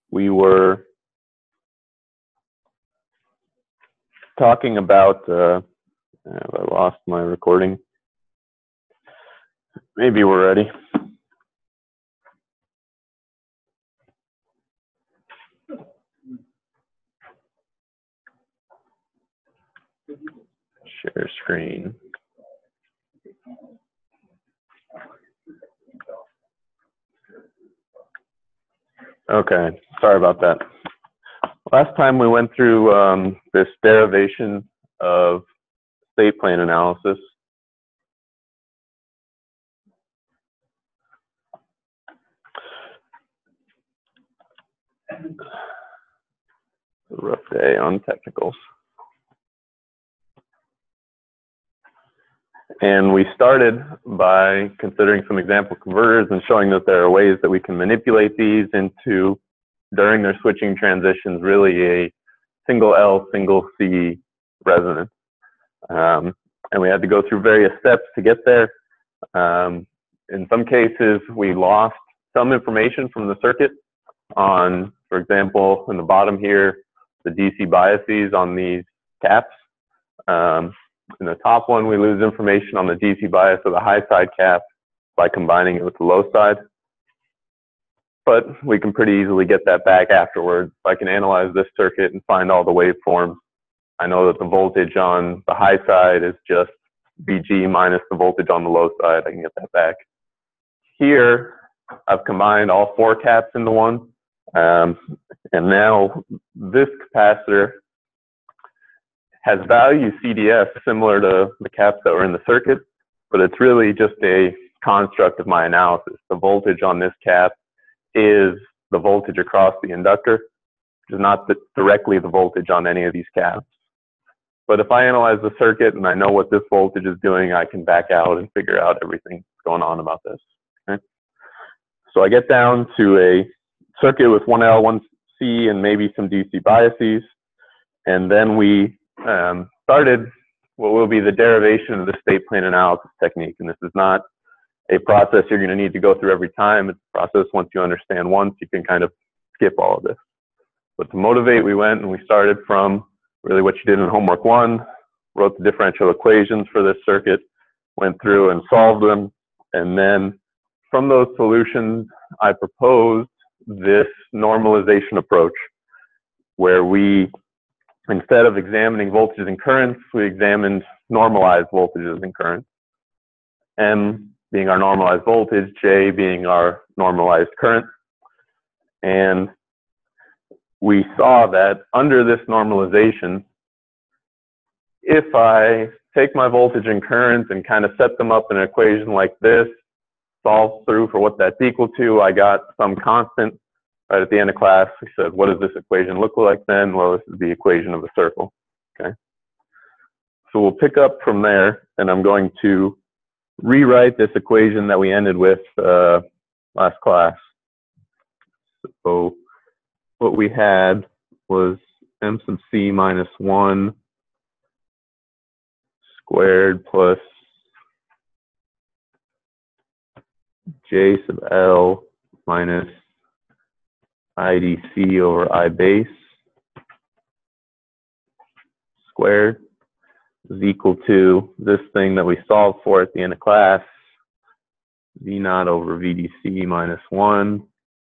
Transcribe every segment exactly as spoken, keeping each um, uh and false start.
we were talking about, uh, I lost my recording. Maybe we're ready. Share screen. Okay, sorry about that. Last time we went through um, this derivation of state plane analysis. A rough day on technicals. And we started by considering some example converters and showing that there are ways that we can manipulate these into, during their switching transitions, really a single L, single C resonance. Um, and we had to go through various steps to get there. Um, in some cases, we lost some information from the circuit on, for example, in the bottom here, the D C biases on these caps. Um, in the top one, we lose information on the D C bias of the high side cap by combining it with the low side. But we can pretty easily get that back afterwards. If I can analyze this circuit and find all the waveforms, I know that the voltage on the high side is just V G minus the voltage on the low side. I can get that back. Here, I've combined all four caps into one. Um, and now this capacitor has value C D S similar to the caps that were in the circuit, but it's really just a construct of my analysis. The voltage on this cap is the voltage across the inductor, which is not the, directly the voltage on any of these caps. But if I analyze the circuit and I know what this voltage is doing, I can back out and figure out everything that's going on about this. Okay? So I get down to a circuit with one L, one C, and maybe some D C biases, and then we Um, started what will be the derivation of the state plane analysis technique. And this is not a process you're going to need to go through every time. It's a process once you understand once, you can kind of skip all of this. But to motivate, we went and we started from really what you did in homework one, wrote the differential equations for this circuit, went through and solved them. And then from those solutions, I proposed this normalization approach where we, instead of examining voltages and currents, we examined normalized voltages and currents. M being our normalized voltage, J being our normalized current. And we saw that under this normalization, if I take my voltage and current and kind of set them up in an equation like this, solve through for what that's equal to, I got some constant. Right at the end of class, we said, what does this equation look like then? Well, this is the equation of a circle, okay? So we'll pick up from there, and I'm going to rewrite this equation that we ended with uh, last class. So what we had was M sub C minus one squared plus J sub L minus I D C over I base squared is equal to this thing that we solved for at the end of class, V naught over V D C minus one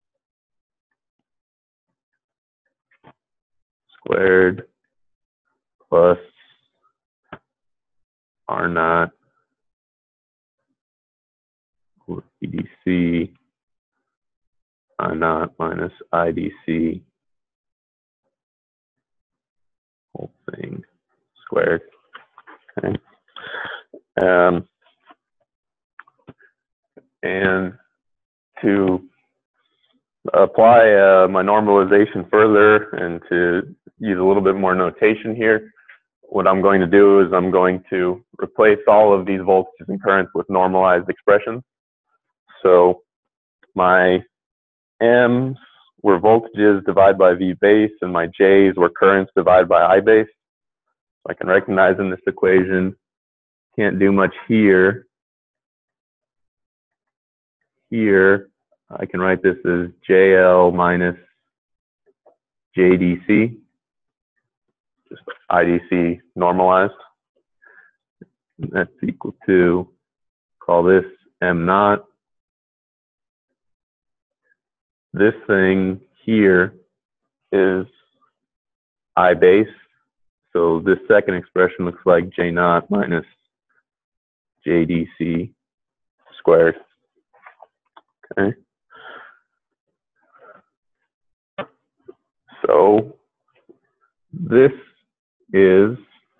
squared plus R naught over V D C I naught minus I D C whole thing squared. Okay. Um, and to apply uh, my normalization further and to use a little bit more notation here, what I'm going to do is I'm going to replace all of these voltages and currents with normalized expressions. So my M's were voltages divided by V base, and my J's were currents divided by I base. So I can recognize in this equation, can't do much here. Here, I can write this as J L minus J D C, just I D C normalized. And that's equal to, call this M naught. This thing here is I base. So this second expression looks like J naught minus J D C squared. Okay. So this is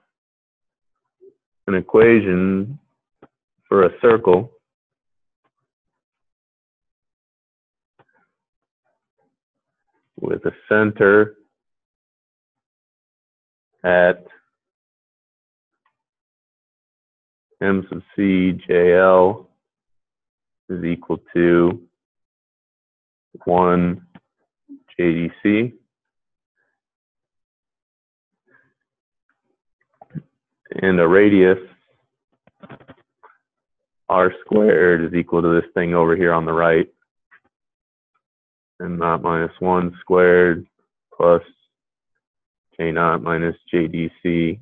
an equation for a circle with a center at M sub C J L is equal to one J D C. And a radius R squared is equal to this thing over here on the right. M naught minus one squared plus J naught minus J D C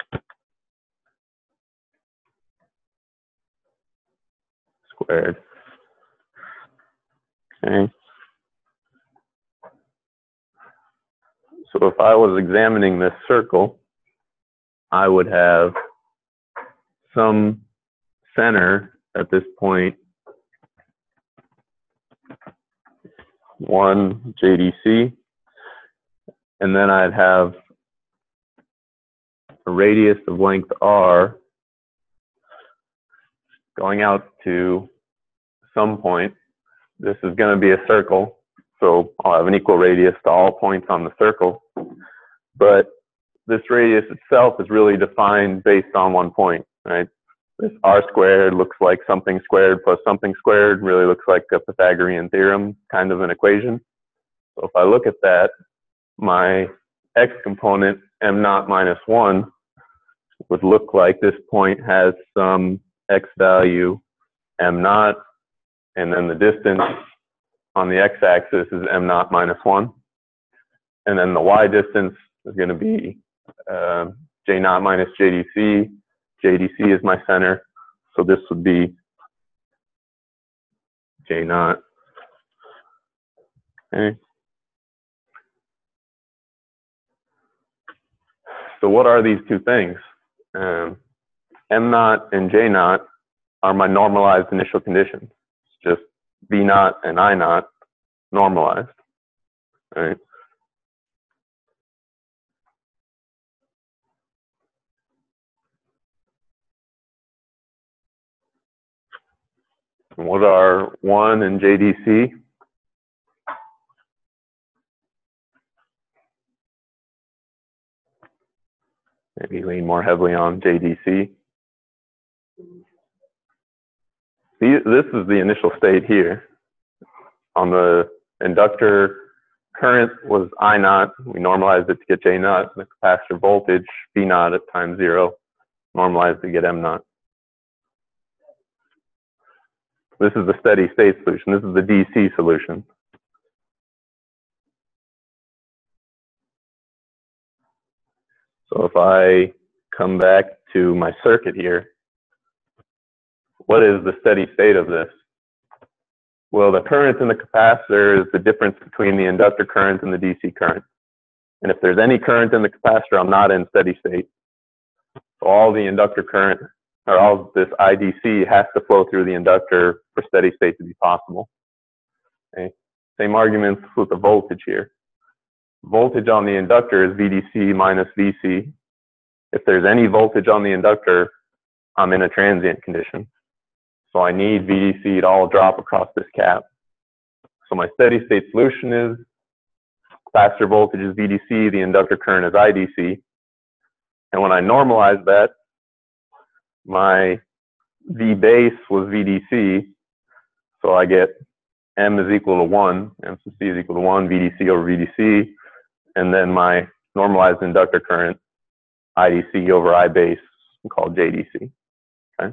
squared. Okay. So if I was examining this circle, I would have some center at this point, one J D C, and then I'd have a radius of length R going out to some point. This is going to be a circle, so I'll have an equal radius to all points on the circle, but this radius itself is really defined based on one point, right? This R squared looks like something squared plus something squared, really looks like a Pythagorean theorem kind of an equation. So if I look at that, my x component, M naught minus one, would look like this point has some x value, M naught, and then the distance on the x-axis is M naught minus one. And then the y distance is going to be uh, J naught minus J D C. J D C is my center, so this would be J naught. Okay. So what are these two things? Um, M naught and J naught are my normalized initial conditions. It's just V naught and I naught normalized. All right. And what are one and J D C? Maybe lean more heavily on J D C. See, this is the initial state here. On the inductor, current was I naught. We normalized it to get J naught. The capacitor voltage, V naught at time zero, normalized to get M naught. This is the steady state solution. This is the D C solution. So if I come back to my circuit here, what is the steady state of this? Well, the current in the capacitor is the difference between the inductor current and the D C current. And if there's any current in the capacitor, I'm not in steady state. So all the inductor current, or all this I D C has to flow through the inductor for steady state to be possible. Okay. Same arguments with the voltage here. Voltage on the inductor is V D C minus V C. If there's any voltage on the inductor, I'm in a transient condition. So I need V D C to all drop across this cap. So my steady state solution is capacitor voltage is V D C, the inductor current is I D C. And when I normalize that, my V base was V D C, so I get M is equal to one, M sub C is equal to one, V D C over V D C, and then my normalized inductor current, I D C over I base, called J D C. Okay.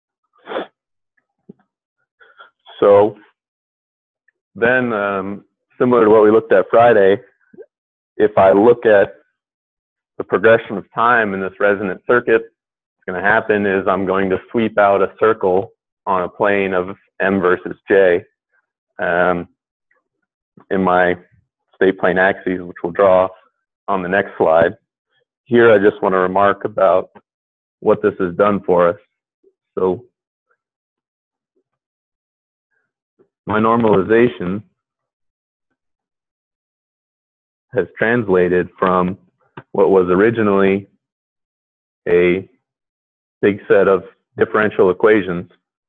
So then um, similar to what we looked at Friday, if I look at the progression of time in this resonant circuit, what's going to happen is I'm going to sweep out a circle on a plane of M versus J um, in my state plane axes, which we'll draw on the next slide. Here, I just want to remark about what this has done for us. So my normalization has translated from what was originally a big set of differential equations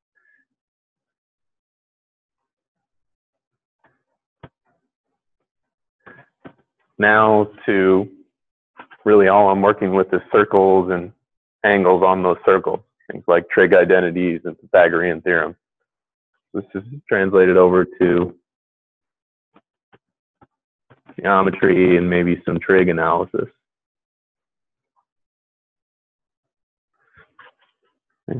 now to really all I'm working with is circles and angles on those circles, things like trig identities and Pythagorean theorem. This is translated over to geometry and maybe some trig analysis. Okay.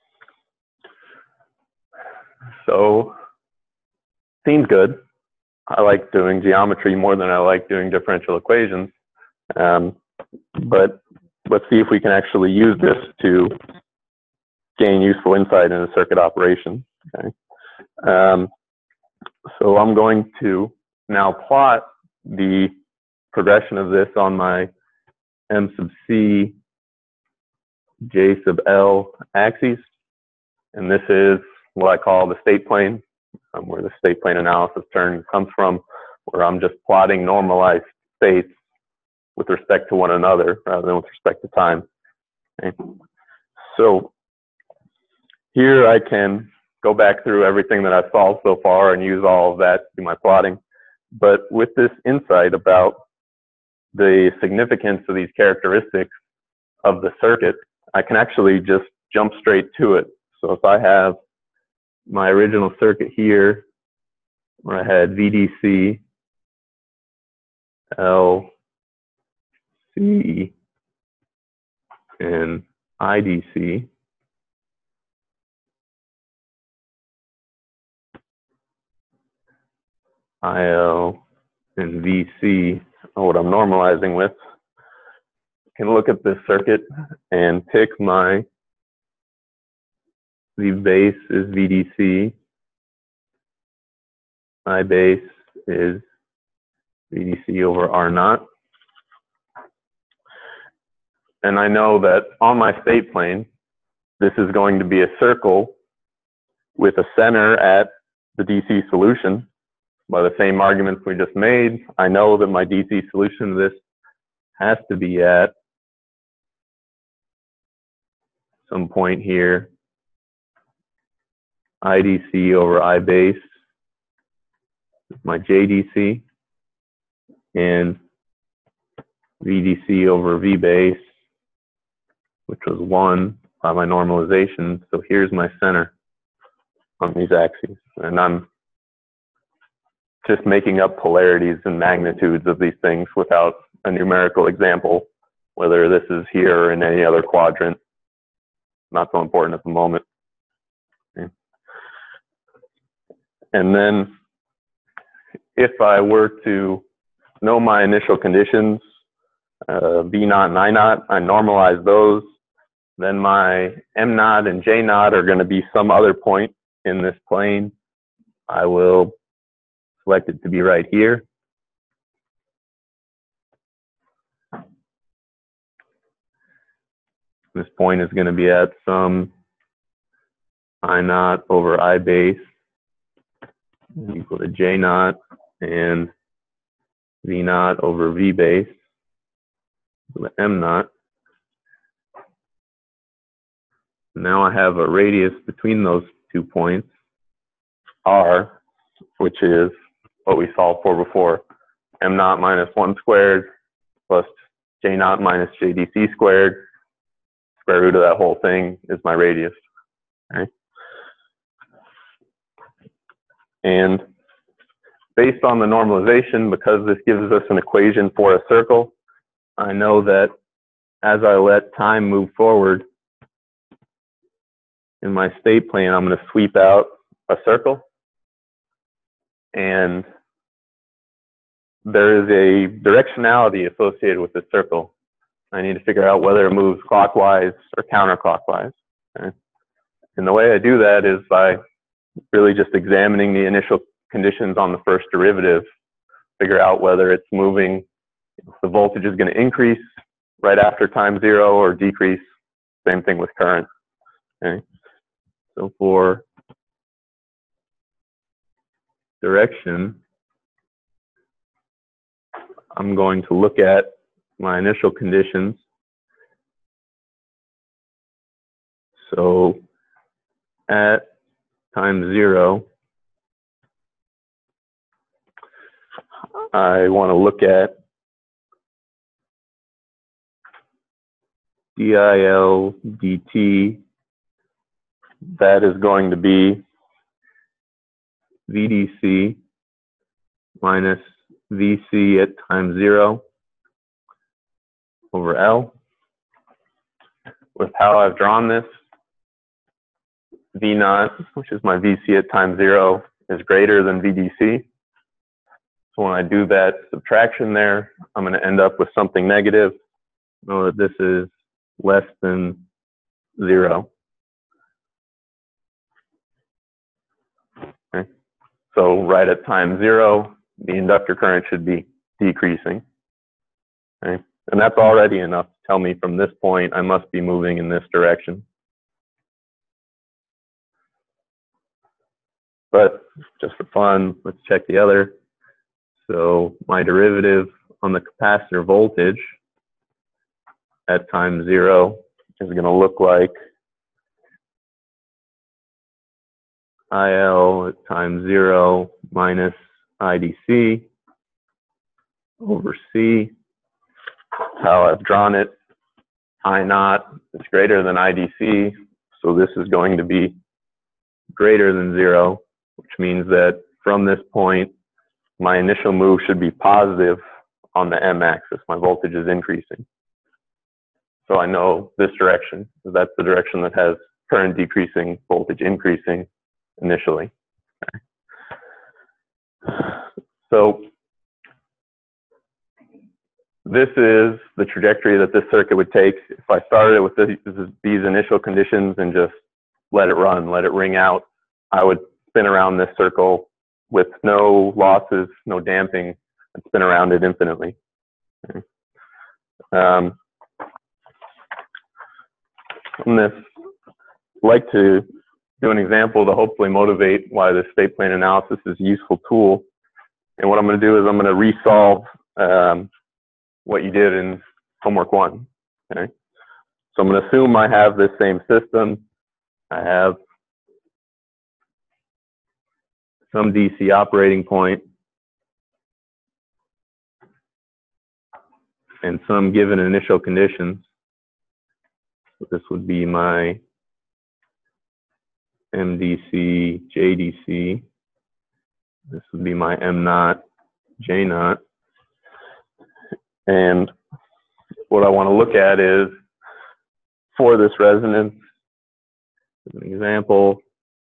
So, seems good. I like doing geometry more than I like doing differential equations. Um, but let's see if we can actually use this to gain useful insight into circuit operation. Okay. Um, so I'm going to now plot the progression of this on my M sub C, J sub L axes. And this is what I call the state plane, um, where the state plane analysis term comes from, where I'm just plotting normalized states with respect to one another rather than with respect to time. Okay. So here I can go back through everything that I've solved so far and use all of that to do my plotting. But with this insight about the significance of these characteristics of the circuit, I can actually just jump straight to it. So if I have my original circuit here, where I had V D C, L, C, and I D C, I L, and V C are what I'm normalizing with. I can look at this circuit and pick my V base is V D C, I base is V D C over R naught. And I know that on my state plane, this is going to be a circle with a center at the D C solution. By the same arguments we just made, I know that my D C solution of this has to be at some point here, I D C over I base, my J D C, and V D C over V base, which was one by my normalization. So here's my center on these axes. And I'm just making up polarities and magnitudes of these things without a numerical example, whether this is here or in any other quadrant. Not so important at the moment. Okay. And then if I were to know my initial conditions, uh, V naught and I naught, I normalize those, then my M naught and J naught are going to be some other point in this plane. I will select it to be right here. This point is going to be at some I naught over I base equal to J naught and V naught over V base equal to M naught. Now I have a radius between those two points, R, which is what we solved for before. M naught minus one squared plus J naught minus J D C squared. Square root of that whole thing is my radius. Okay? And based on the normalization, because this gives us an equation for a circle, I know that as I let time move forward in my state plane, I'm going to sweep out a circle. And there is a directionality associated with this circle. I need to figure out whether it moves clockwise or counterclockwise. Okay? And the way I do that is by really just examining the initial conditions on the first derivative, figure out whether it's moving, if the voltage is going to increase right after time zero or decrease. Same thing with current. Okay? So for direction, I'm going to look at my initial conditions. So at time zero, I want to look at D I L dt. That is going to be V D C minus V C at time zero over L. With how I've drawn this, V naught, which is my V C at time zero, is greater than V D C. So when I do that subtraction there, I'm going to end up with something negative. Know that this is less than zero. Okay. So right at time zero, the inductor current should be decreasing. Okay. And that's already enough to tell me from this point I must be moving in this direction. But just for fun, let's check the other. So my derivative on the capacitor voltage at time zero is going to look like I L at time zero minus I D C over C. How I've drawn it, I naught is greater than I D C, so this is going to be greater than zero, which means that from this point, my initial move should be positive on the M-axis. My voltage is increasing. So I know this direction, that's the direction that has current decreasing, voltage increasing initially. Okay. So this is the trajectory that this circuit would take if I started with this, these initial conditions and just let it run, let it ring out. I would spin around this circle with no losses, no damping, and spin around it infinitely. Okay. Um, on this, I'd like to do an example to hopefully motivate why this state plane analysis is a useful tool. And what I'm going to do is I'm going to resolve um, what you did in homework one. Okay? So I'm going to assume I have this same system. I have some D C operating point and some given initial conditions. So this would be my M D C, J D C. This would be my M naught, J naught. And what I want to look at is, for this resonance, as an example,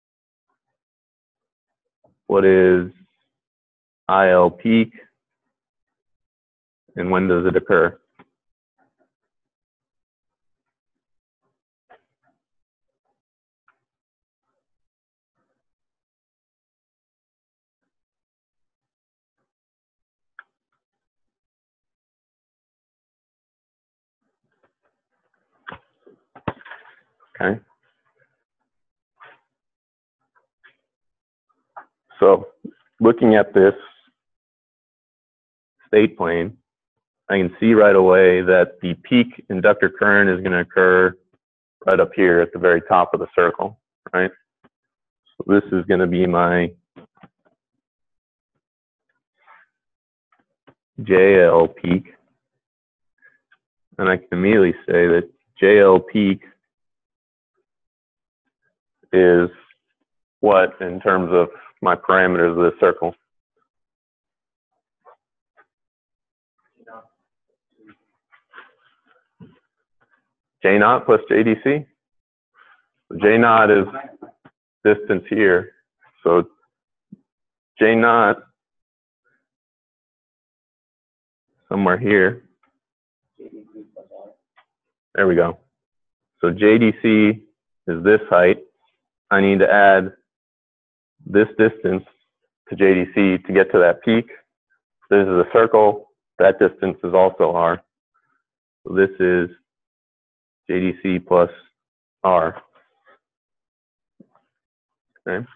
what is I L peak and when does it occur? Okay. So looking at this state plane, I can see right away that the peak inductor current is going to occur right up here at the very top of the circle, right? So this is going to be my J L peak. And I can immediately say that J L peak is what in terms of my parameters of the circle? J naught plus J D C. So J naught is distance here. So J naught somewhere here. There we go. So J D C is this height. I need to add this distance to J D C to get to that peak. This is a circle. That distance is also R. So this is J D C plus R. Okay.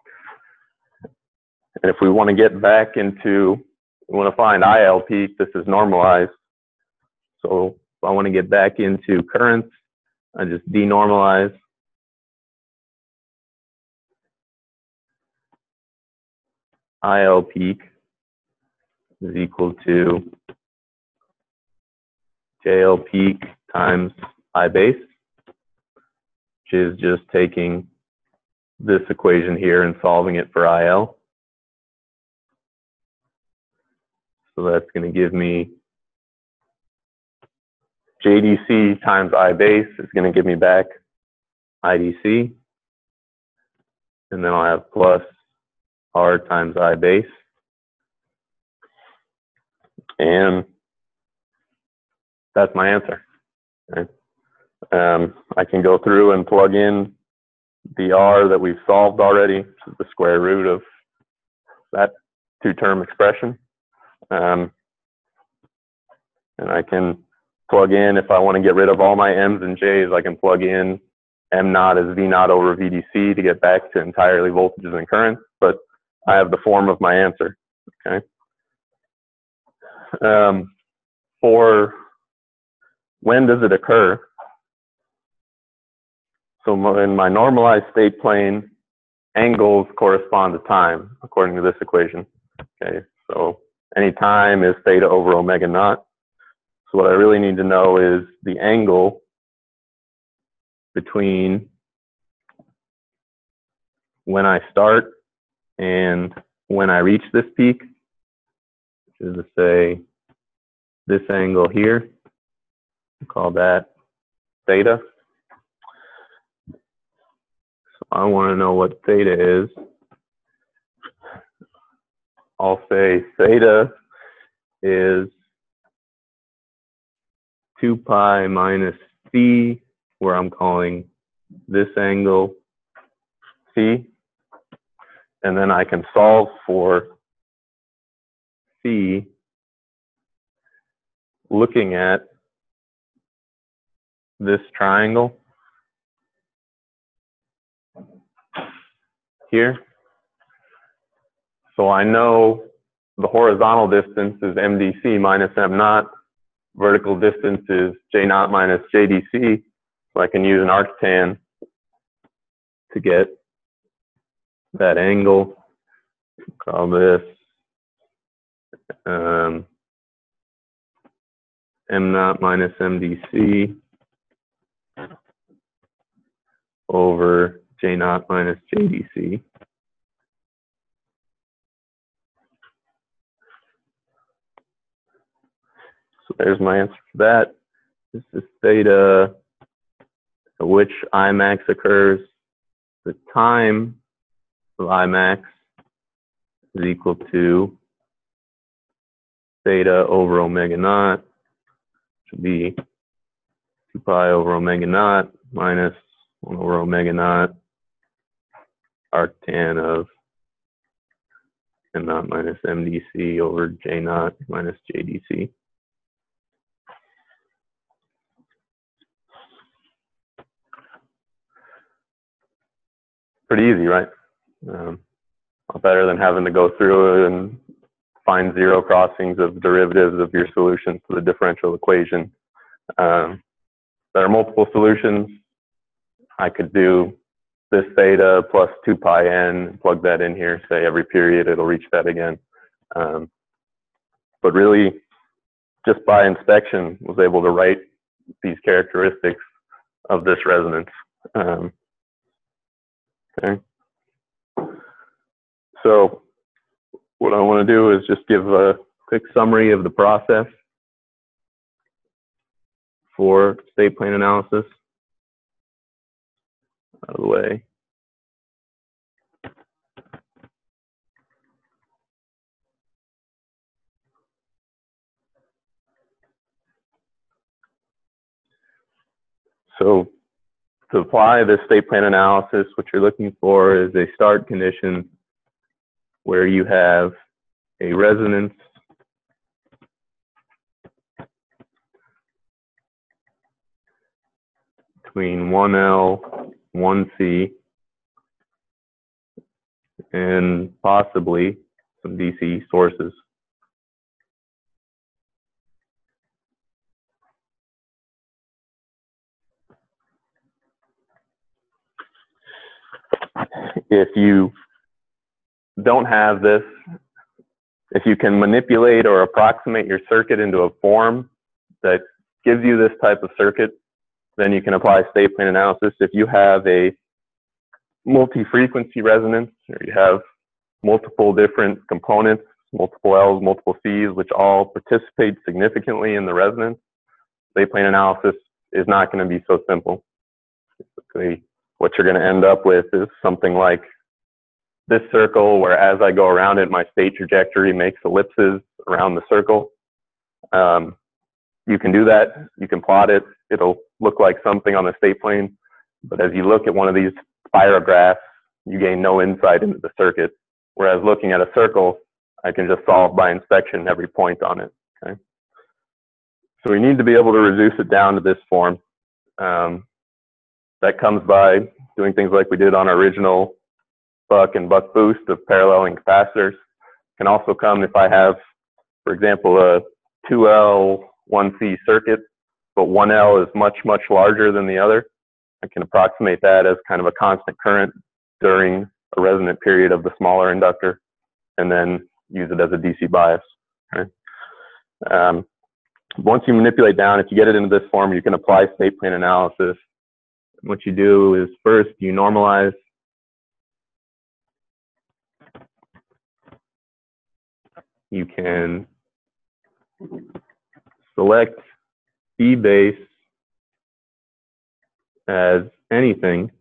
And if we want to get back into, we want to find I L peak, this is normalized. So if I want to get back into currents, I just denormalize. I L peak is equal to J L peak times I base, which is just taking this equation here and solving it for I L. So that's going to give me J D C times I base is going to give me back I D C. And then I'll have plus R times I base. And that's my answer. Okay. Um, I can go through and plug in the R that we've solved already, which is the square root of that two-term expression. Um, and I can plug in, if I want to get rid of all my M's and J's, I can plug in M naught as V naught over V D C to get back to entirely voltages and currents, but I have the form of my answer, okay? Um, for when does it occur? So in my normalized state plane, angles correspond to time, according to this equation, okay? So any time is theta over omega naught. So what I really need to know is the angle between when I start and when I reach this peak, which is to say this angle here, we'll call that theta. So I want to know what theta is. I'll say theta is two pi minus C, where I'm calling this angle C. And then I can solve for C looking at this triangle here. So I know the horizontal distance is M D C minus M naught. Vertical distance is J naught minus J D C. So I can use an arctan to get that angle. Call this um, M naught minus M D C over J naught minus J D C. So there's my answer for that. This is theta at which I max occurs. The time of I max is equal to theta over omega naught, which would be two pi over omega naught minus one over omega naught arctan of M naught minus M D C over J naught minus J D C. Pretty easy, right? Um, better than having to go through and find zero crossings of derivatives of your solutions to the differential equation. Um, there are multiple solutions. I could do this theta plus two pi n, plug that in here, say every period it'll reach that again. Um, but really, just by inspection, was able to write these characteristics of this resonance. Um, okay. So what I want to do is just give a quick summary of the process for state plane analysis. Out of the way. So to apply this state plan analysis, what you're looking for is a start condition where you have a resonance between one L, one C, and possibly some D C sources. If you don't have this, if you can manipulate or approximate your circuit into a form that gives you this type of circuit, then you can apply state plane analysis. If you have a multi-frequency resonance, or you have multiple different components, multiple L's, multiple C's, which all participate significantly in the resonance, state plane analysis is not going to be so simple. Basically, what you're going to end up with is something like this circle, where as I go around it, my state trajectory makes ellipses around the circle. Um, you can do that. You can plot it. It'll look like something on the state plane. But as you look at one of these spirographs, you gain no insight into the circuit. Whereas looking at a circle, I can just solve by inspection every point on it. Okay? So we need to be able to reduce it down to this form. Um, that comes by doing things like we did on our original buck and buck boost of paralleling capacitors. Can also come if I have, for example, a two L, one C circuit, but one L is much, much larger than the other. I can approximate that as kind of a constant current during a resonant period of the smaller inductor, and then use it as a D C bias. Okay? Um, once you manipulate down, if you get it into this form, you can apply state plane analysis. What you do is first you normalize you can select B base as anything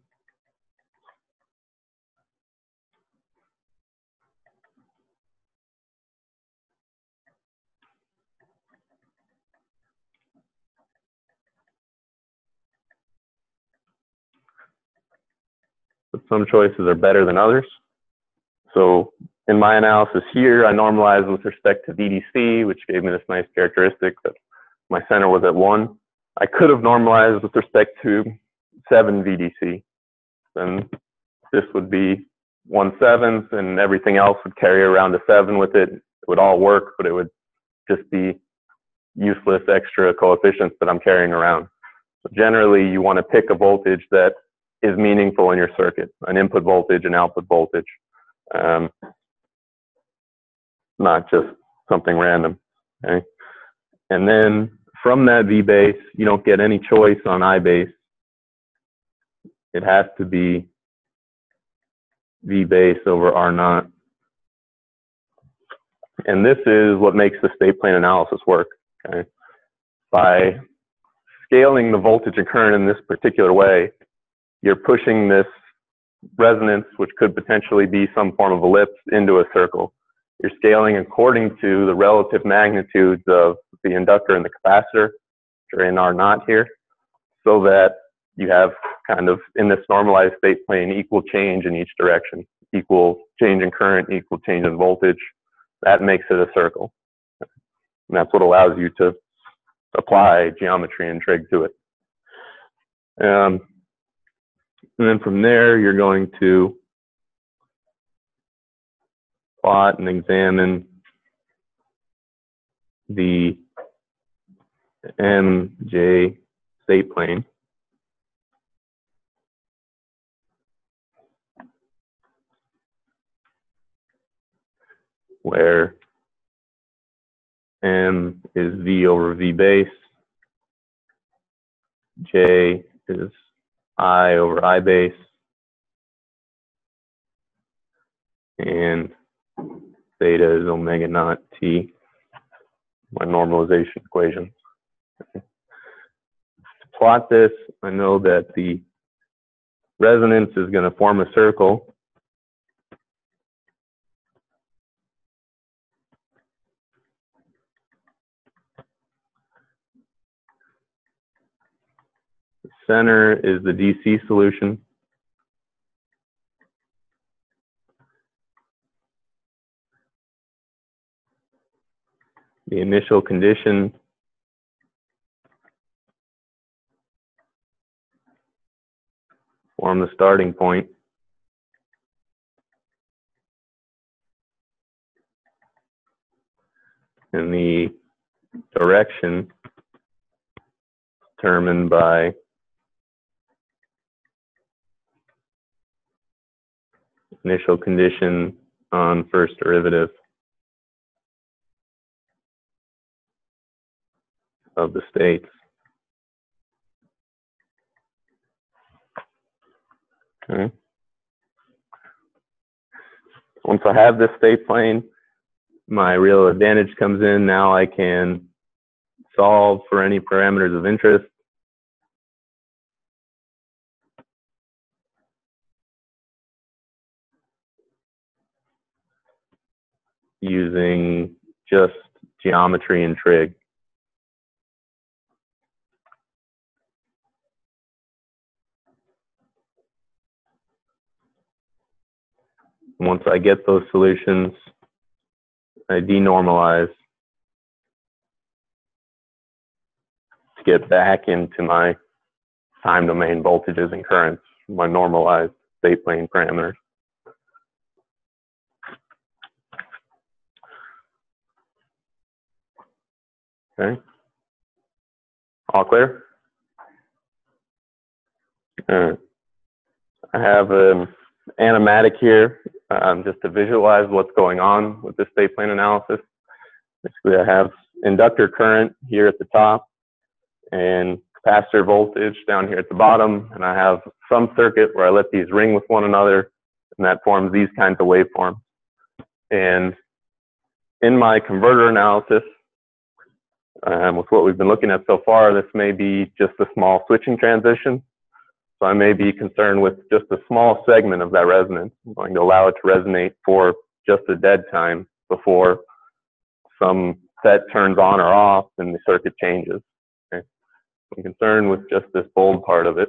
but some choices are better than others. So in my analysis here, I normalized with respect to V D C, which gave me this nice characteristic that my center was at one. I could have normalized with respect to seven V D C. Then this would be one seventh, and everything else would carry around a seven with it. It would all work, but it would just be useless extra coefficients that I'm carrying around. So generally, you want to pick a voltage that is meaningful in your circuit, an input voltage, an output voltage. Um, not just something random, okay? And then from that V base, you don't get any choice on I base. It has to be V base over R naught. And this is what makes the state plane analysis work, okay? By scaling the voltage and current in this particular way, you're pushing this resonance, which could potentially be some form of ellipse, into a circle. You're scaling according to the relative magnitudes of the inductor and the capacitor, which are in R naught here, so that you have kind of, in this normalized state plane, equal change in each direction, equal change in current, equal change in voltage. That makes it a circle. And that's what allows you to apply geometry and trig to it. Um, and then from there, you're going to plot and examine the M J state plane. Where M is V over V base, J is I over I base, and theta is omega naught T, my normalization equation. To plot this, I know that the resonance is going to form a circle. center is the D C solution. The initial condition form the starting point. And the direction determined by initial condition on first derivative of the states. Okay. Once I have this state plane, my real advantage comes in. Now I can solve for any parameters of interest. Using just geometry and trig. Once I get those solutions, I denormalize to get back into my time domain voltages and currents, my normalized state plane parameters. Okay. All clear? Uh, I have an animatic here um, just to visualize what's going on with this state plane analysis. Basically, I have inductor current here at the top and capacitor voltage down here at the bottom, and I have some circuit where I let these ring with one another, and that forms these kinds of waveforms. And in my converter analysis, Um, with what we've been looking at so far, this may be just a small switching transition. So I may be concerned with just a small segment of that resonance. I'm going to allow it to resonate for just a dead time before some set turns on or off and the circuit changes. Okay. I'm concerned with just this bold part of it.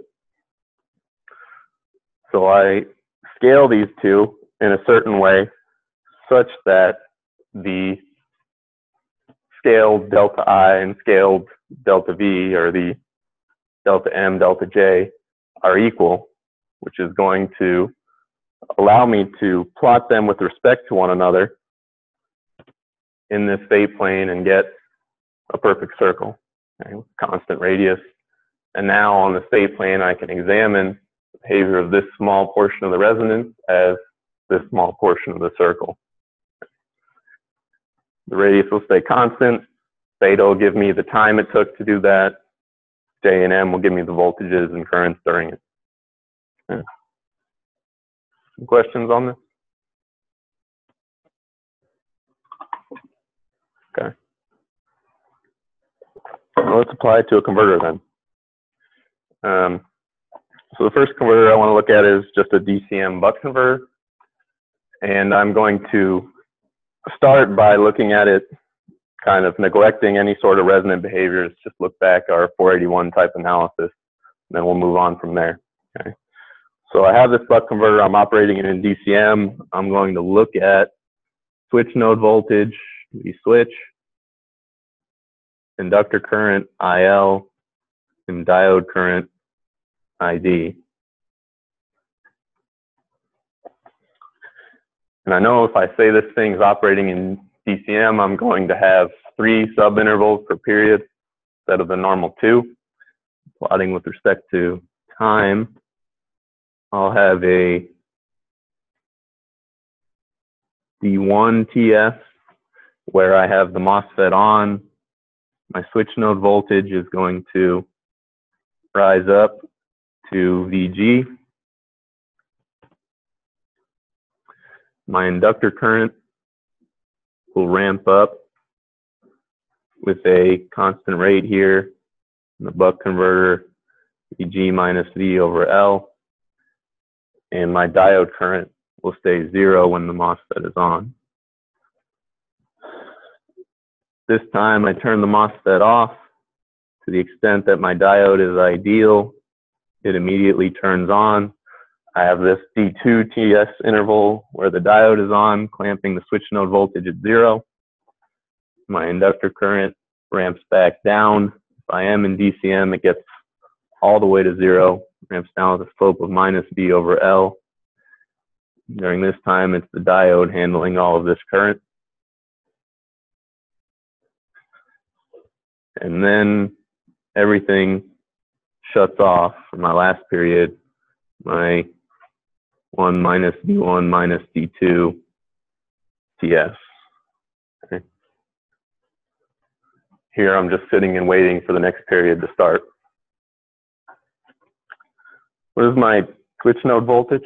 So I scale these two in a certain way such that the scaled delta I and scaled delta V, or the delta M, delta J, are equal, which is going to allow me to plot them with respect to one another in this state plane and get a perfect circle, okay, with constant radius. And now on the state plane, I can examine the behavior of this small portion of the resonance as this small portion of the circle. The radius will stay constant. Theta will give me the time it took to do that. J and M will give me the voltages and currents during it. Okay. Some questions on this? Okay. Well, let's apply it to a converter then. Um, so the first converter I want to look at is just a D C M buck converter. And I'm going to start by looking at it, kind of neglecting any sort of resonant behaviors. Just look back our four eighty-one type analysis, and then we'll move on from there. Okay. So I have this buck converter. I'm operating it in D C M. I'm going to look at switch node voltage, V switch, inductor current, I L, and diode current, I D. And I know if I say this thing is operating in D C M, I'm going to have three subintervals per period instead of the normal two. Plotting with respect to time, I'll have a D one T S where I have the MOSFET on. My switch node voltage is going to rise up to V G. My inductor current will ramp up with a constant rate here in the buck converter, V G minus V over L. And my diode current will stay zero when the MOSFET is on. This time I turn the MOSFET off to the extent that my diode is ideal. it immediately turns on. I have this D two T S interval where the diode is on, clamping the switch node voltage at zero. My inductor current ramps back down. If I am in D C M, it gets all the way to zero, ramps down with a slope of minus V over L. During this time, it's the diode handling all of this current. And then everything shuts off for my last period, my one minus D one minus D two T S. Okay. Here I'm just sitting and waiting for the next period to start. What is my switch node voltage?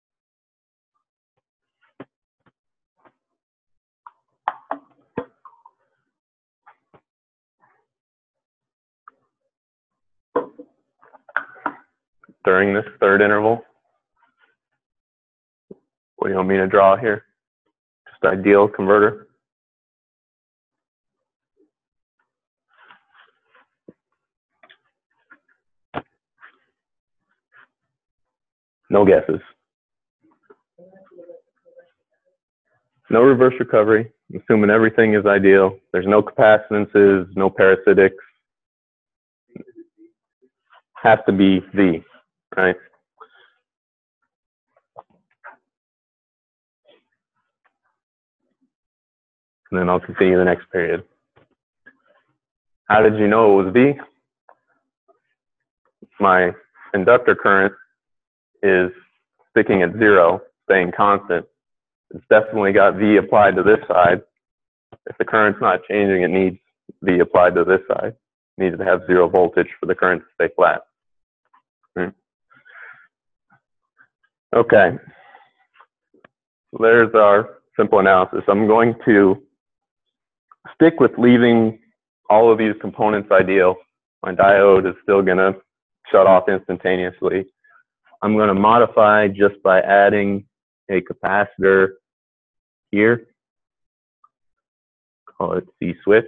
During this third interval, what do you want me to draw here? Just ideal converter. No guesses. No reverse recovery, assuming everything is ideal. There's no capacitances, no parasitics. Has to be V, right? And then I'll continue the next period. How did you know it was V? My inductor current is sticking at zero, staying constant. It's definitely got V applied to this side. If the current's not changing, it needs V applied to this side. It needs to have zero voltage for the current to stay flat. Right. Okay. So there's our simple analysis. I'm going to stick with leaving all of these components ideal. My diode is still going to shut off instantaneously. I'm going to modify just by adding a capacitor here. Call it C switch.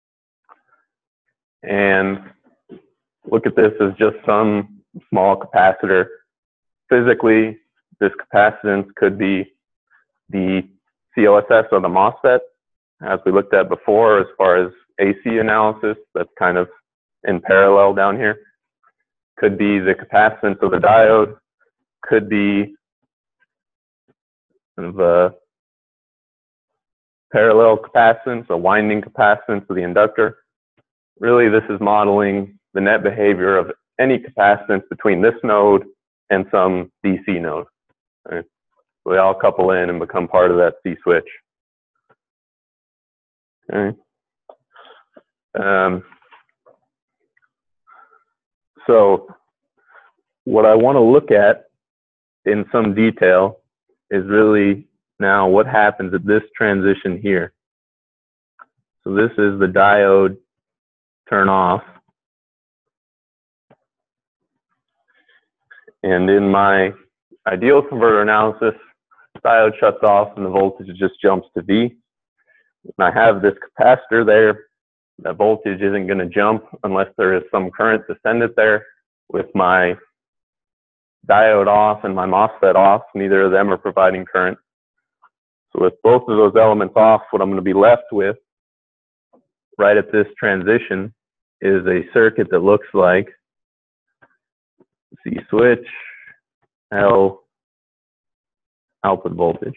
And look at this as just some small capacitor. Physically, this capacitance could be the C O S S or the MOSFET, as we looked at before as far as A C analysis. That's kind of in parallel down here. Could be the capacitance of the diode, could be kind of a parallel capacitance, a winding capacitance of the inductor. Really, this is modeling the net behavior of any capacitance between this node and some D C node. Right? So they all couple in and become part of that C switch. Okay. Um, so what I want to look at in some detail is really now what happens at this transition here. So this is the diode turn off. And in my ideal converter analysis, diode shuts off and the voltage just jumps to V. And I have this capacitor there. That voltage isn't going to jump unless there is some current to send it there. With my diode off and my MOSFET off, neither of them are providing current. So with both of those elements off, what I'm going to be left with right at this transition is a circuit that looks like C switch, L, output voltage.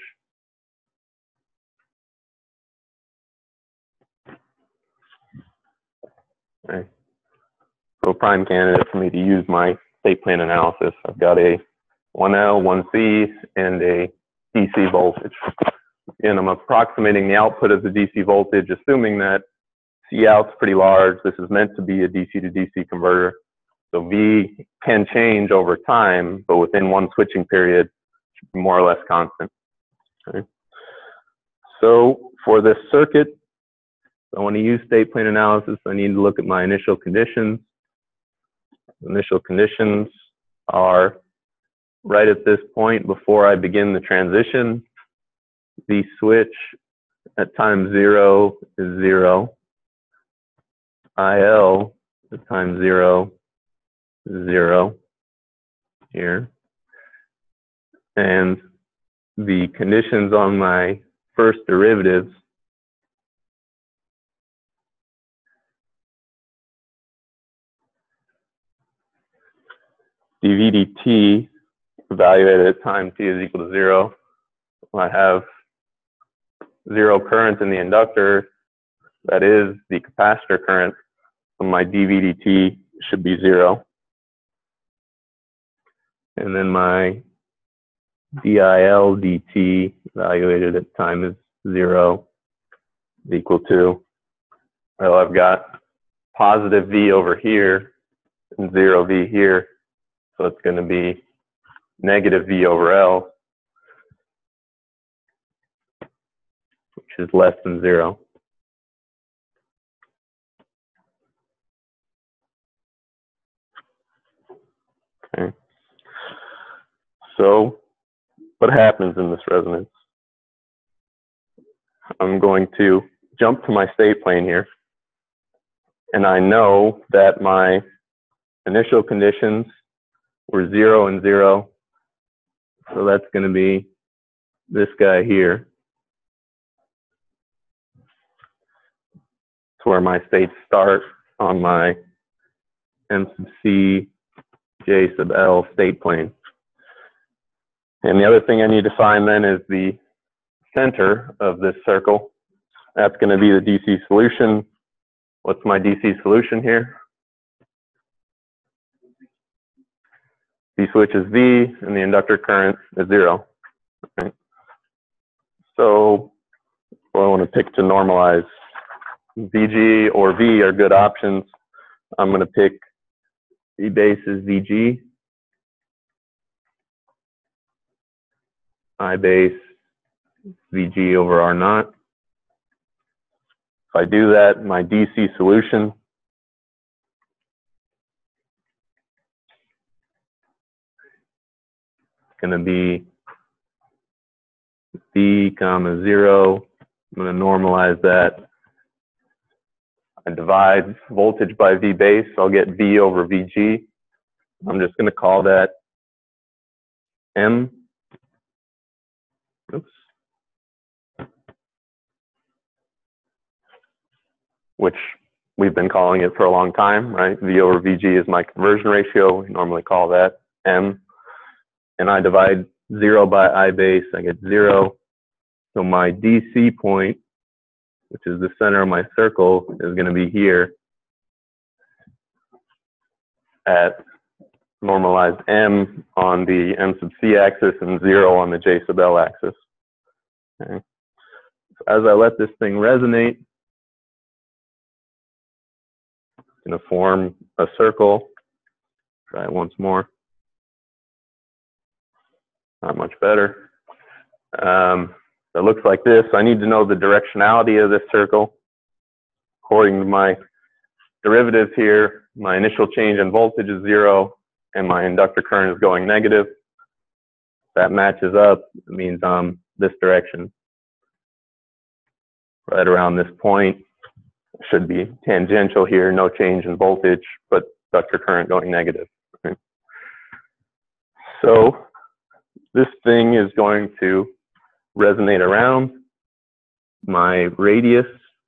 Right. So a prime candidate for me to use my state plan analysis. I've got a one L, one C, and a D C voltage. And I'm approximating the output of the D C voltage, assuming that C out's pretty large. This is meant to be a D C to D C converter. So V can change over time, but within one switching period, it should be more or less constant. Okay. So for this circuit, I want to use state plane analysis. I need to look at my initial conditions. Initial conditions are right at this point before I begin the transition. The switch at time zero is zero. I L at time zero is zero. here. And the conditions on my first derivatives dv dt evaluated at time t is equal to zero. I have zero current in the inductor, that is the capacitor current, so my dv dt should be zero. And then my dil dt evaluated at time is zero is equal to, well, I've got positive v over here and zero v here, so it's going to be negative v over L, which is less than zero. Okay. So what happens in this resonance? I'm going to jump to my state plane here, and I know that my initial conditions were zero and zero, so that's going to be this guy here. It's where my states start on my M sub C J sub L state plane. And the other thing I need to find then is the center of this circle. That's going to be the D C solution. What's my D C solution here? V switch is V, and the inductor current is zero. Okay. So well, I want to pick to normalize. V G or V are good options. I'm going to pick V base is V G, I base V G over R naught. If I do that, my D C solution is going to be V comma zero. I'm going to normalize that. I divide voltage by V base, I'll get V over V G. I'm just going to call that M. Oops. Which we've been calling it for a long time, right? V over V G is my conversion ratio. We normally call that M. And I divide zero by I base, I get zero. So my D C point, which is the center of my circle, is going to be here at normalized M on the M sub C axis and zero on the J sub L axis. Okay. So as I let this thing resonate, it's going to form a circle. Try it once more. Not much better. Um, it looks like this. I need to know the directionality of this circle. According to my derivatives here, my initial change in voltage is zero, and my inductor current is going negative. That matches up. It means um this direction. Right around this point should be tangential here, no change in voltage, but inductor current going negative. Okay. So this thing is going to resonate around. My radius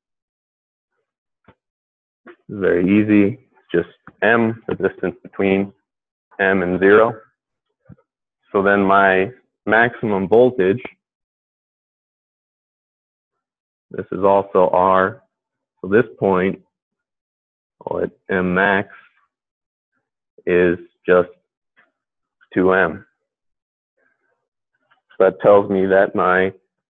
is very easy, just M, the distance between M and zero. So then my maximum voltage, this is also R, so this point, call it M max, is just two M. So that tells me that my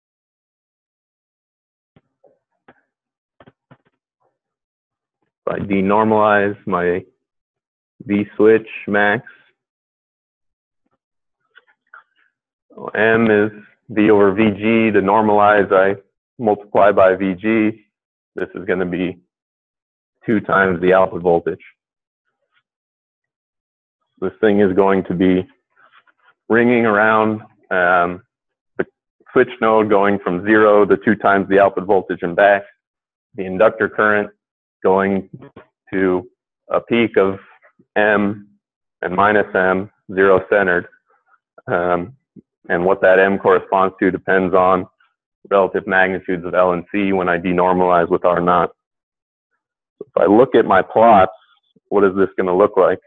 if I denormalize my V switch max, so M is V over V G. To normalize, I multiply by V G. This is going to be two times the output voltage. This thing is going to be ringing around um, the switch node, going from zero to two times the output voltage and back. The inductor current going to a peak of M and minus M, zero-centered. Um, and what that M corresponds to depends on relative magnitudes of L and C when I denormalize with R naught. So if I look at my plots, what is this going to look like?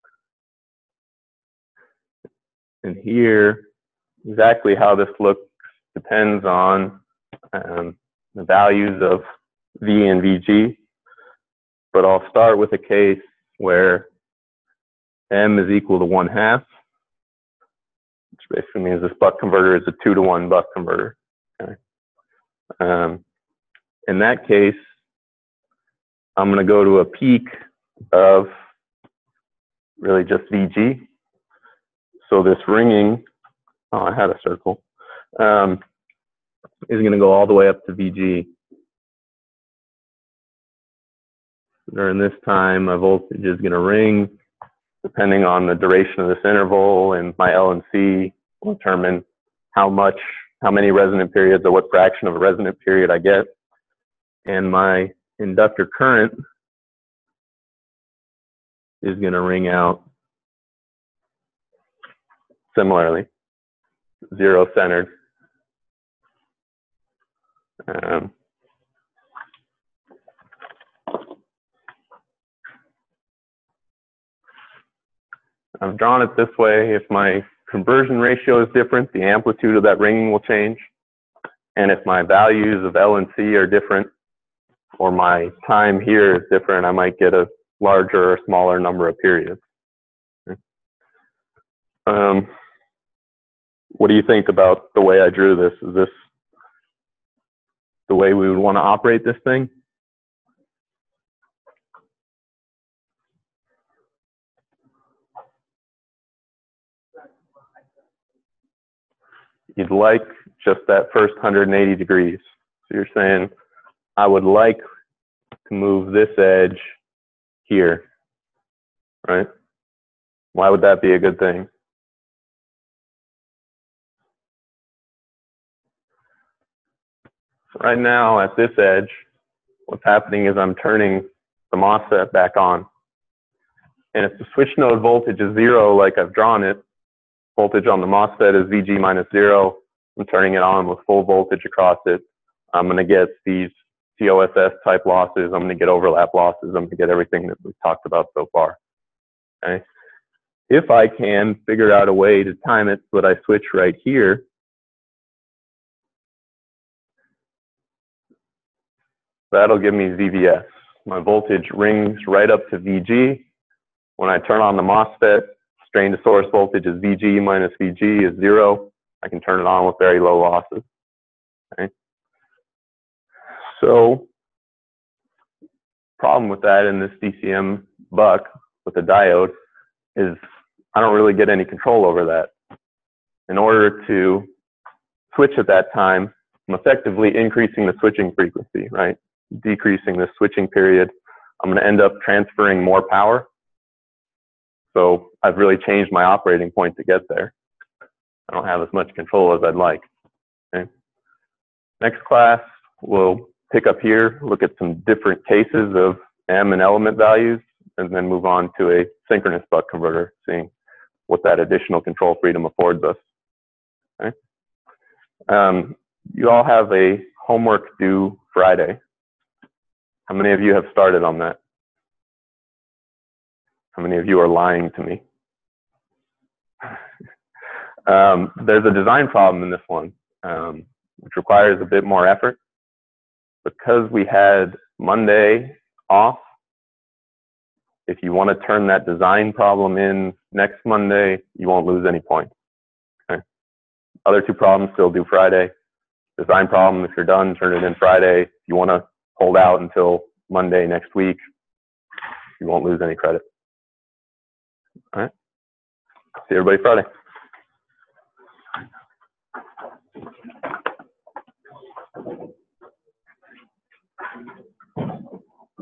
And here, exactly how this looks depends on um, the values of V and V G. But I'll start with a case where M is equal to one half, which basically means this buck converter is a two to one buck converter. Okay. Um, in that case, I'm going to go to a peak of really just V G. So this ringing, oh, I had a circle, um, is going to go all the way up to V G. During this time, my voltage is going to ring. Depending on the duration of this interval, and my L and C will determine how much, how many resonant periods or what fraction of a resonant period I get. And my inductor current is going to ring out similarly, zero-centered. Um, I've drawn it this way. If my conversion ratio is different, the amplitude of that ringing will change. And if my values of L and C are different, or my time here is different, I might get a larger or smaller number of periods. Um, what do you think about the way I drew this? Is this the way we would want to operate this thing? You'd like just that first one hundred eighty degrees. So you're saying, I would like to move this edge here, right? Why would that be a good thing? So right now at this edge, what's happening is I'm turning the MOSFET back on. And if the switch node voltage is zero, like I've drawn it, voltage on the MOSFET is V G minus zero. I'm turning it on with full voltage across it. I'm going to get these C O S S type losses. I'm going to get overlap losses. I'm going to get everything that we've talked about so far. Okay. If I can figure out a way to time it so that I switch right here, that'll give me Z V S. My voltage rings right up to V G. When I turn on the MOSFET, drain to source voltage is V G minus V G is zero. I can turn it on with very low losses. Okay. So, problem with that in this D C M buck with the diode is I don't really get any control over that. In order to switch at that time, I'm effectively increasing the switching frequency, right? Decreasing the switching period. I'm going to end up transferring more power. So I've really changed my operating point to get there. I don't have as much control as I'd like. Okay. Next class, we'll pick up here, look at some different cases of M and element values, and then move on to a synchronous buck converter, seeing what that additional control freedom affords us. Okay. Um, you all have a homework due Friday. How many of you have started on that? How many of you are lying to me? um, there's a design problem in this one, um, which requires a bit more effort. Because we had Monday off, if you want to turn that design problem in next Monday, you won't lose any points. Okay. Other two problems still due Friday. Design problem, if you're done, turn it in Friday. If you want to hold out until Monday next week, you won't lose any credit. All right. See everybody Friday. Thank you.